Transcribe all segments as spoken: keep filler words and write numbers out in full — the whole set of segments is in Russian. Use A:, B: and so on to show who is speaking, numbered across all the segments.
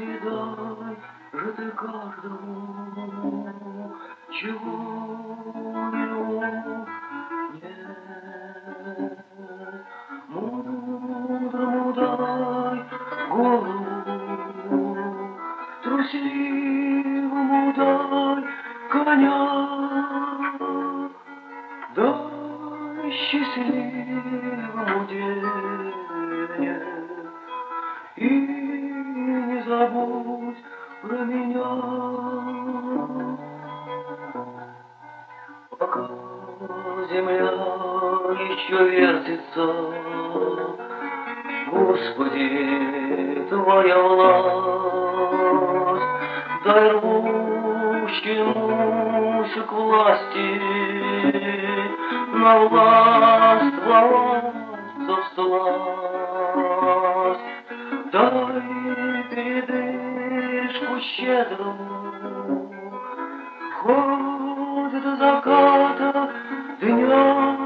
A: дай же ты каждому, чего нет. Мудрому дай голову, трусливому дай коня, дай счастливому денег и не забудь про меня. Пока земля еще вертится, Господи, Твоя власть, дай рвущемуся к власти на власть ворваться всласть, дай передышку щедрую, хоть до заката дня,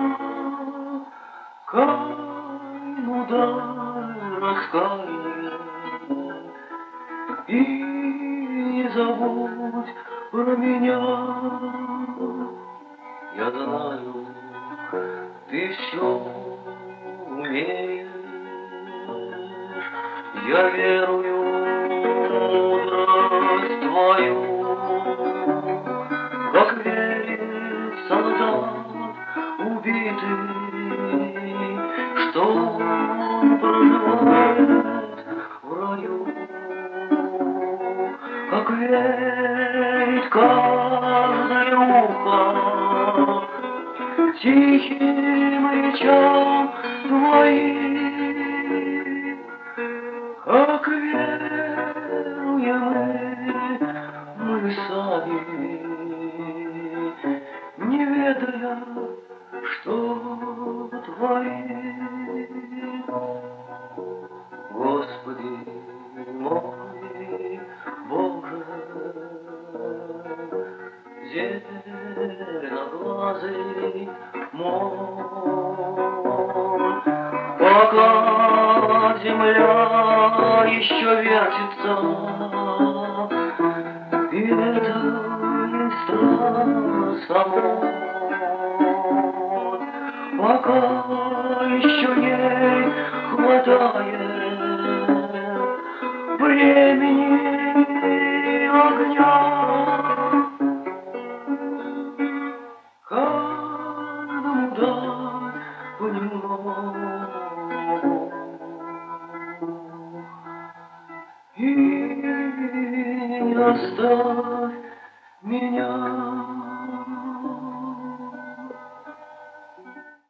A: кайну дай раскаяние и не забудь про меня. Я знаю, ты все умеешь, я верую в мудрость твою, как верит солдат убитый, что он проживает в раю, как верит каждое ухо тихим речам твоим, как веруем мы, мы сами, не ведая, что творим. Господи мой Боже, зеленоглазый мой, пока земля еще вертится, и это не страна самой, пока еще ей хватает времени огня, каждому дай понемногу и не оставь меня.